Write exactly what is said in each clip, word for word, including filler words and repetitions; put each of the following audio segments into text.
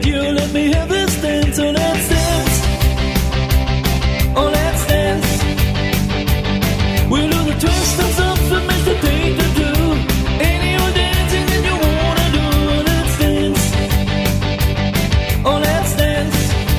that you let me have this dance. So let's dance. Oh, let's dance. We'll do the twist and something makes the thing to do. Any old dancing that you wanna do. Let's dance. Oh, let's dance.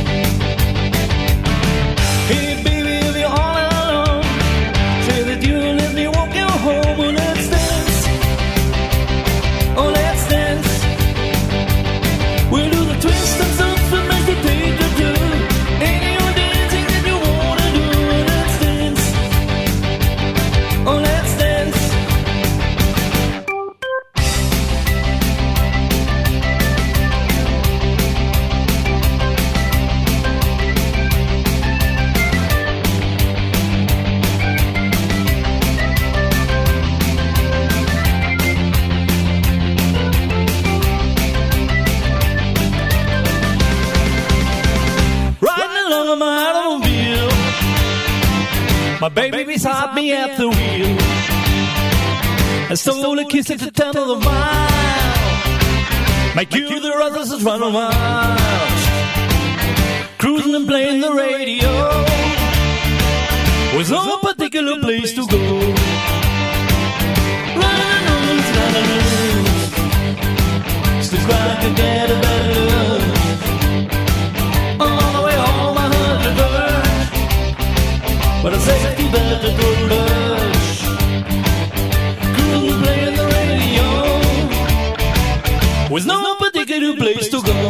Hey, baby, if you're all alone, say that you let me walk you home. Oh, let's dance. Oh, let's dance. We'll do the twist and something makes the thing to do. Any old dancing that you wanna do. Let's dance. Oh, let's dance. Riding along on my automobile, my baby beside me at the wheel. I stole a kiss at the turn of the mile. Make you the others just run wild. Cruising and playing the radio, with no particular place to go. Running on loose, running loose. Still trying to get a better love. All the way home I heard the bird, but I said you better go to rush. Cruising, playing the radio, with no particular place to go.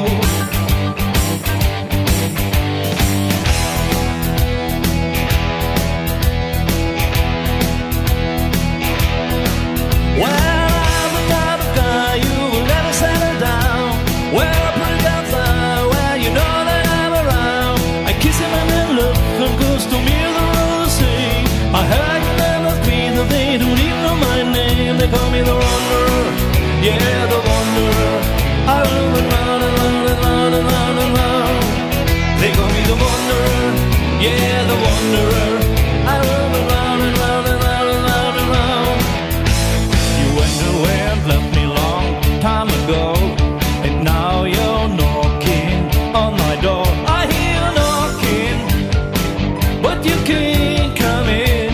Well, I'm the type of guy you will never settle down. Well, I put it down fire, well, you know that I'm around. I kiss him and then look, and goes to me the rosy. I heard you never been, that they don't even know my name. They call me the wanderer, yeah, the wanderer. I run and round and round and round and round and round. They call me the wanderer, yeah, the wanderer. I run and round and round and round and round and round. You went away and left me long time ago, and now you're knocking on my door. I hear you knocking, but you can't come in.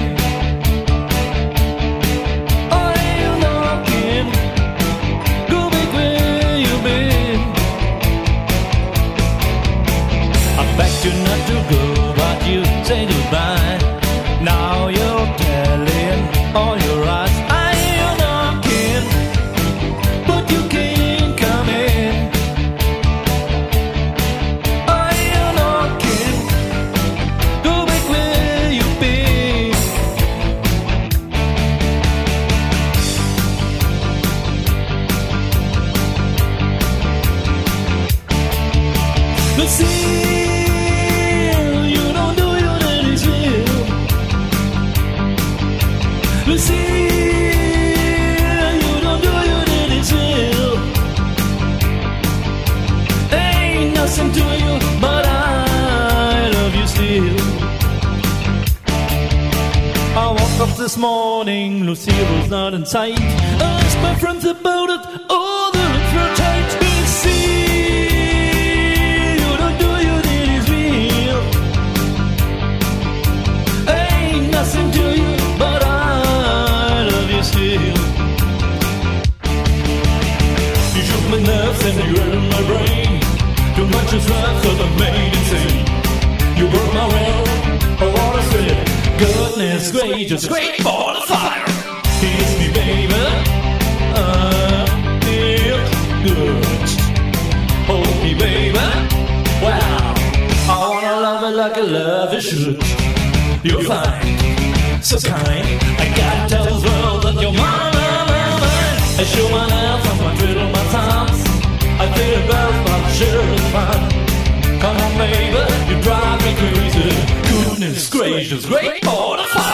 I hear you knocking, go back where you've been. I begged you not to go, but you say goodbye. Now you're telling all your eyes. I hear you knocking, but you can't come in. I hear you knocking, go back where you've been. Lucille, you don't do your dirty will. Lucille, you don't do your dirty will. Ain't nothing to you, but I love you still. I woke up this morning, Lucille was not in sight. I asked my friends about it, oh, the lips were tight. Lucille, you don't do your dirty will. Ain't nothing to you, but I love you still. You shook my nerves and you hurt my brain. Too much is left, so I'm made insane. You broke my will, oh what a spirit. Goodness gracious, great ball of fire. Kiss me, baby, I feel good. Hold me, baby, wow. I wanna love it like a lover should. You're fine, so kind. I gotta tell the world that you're mine, mine, mine, mine. I show my love from my twiddle my thumbs. I feel about my sure is fun. Come on, baby, you drive me crazy. Goodness gracious, great ball of fire.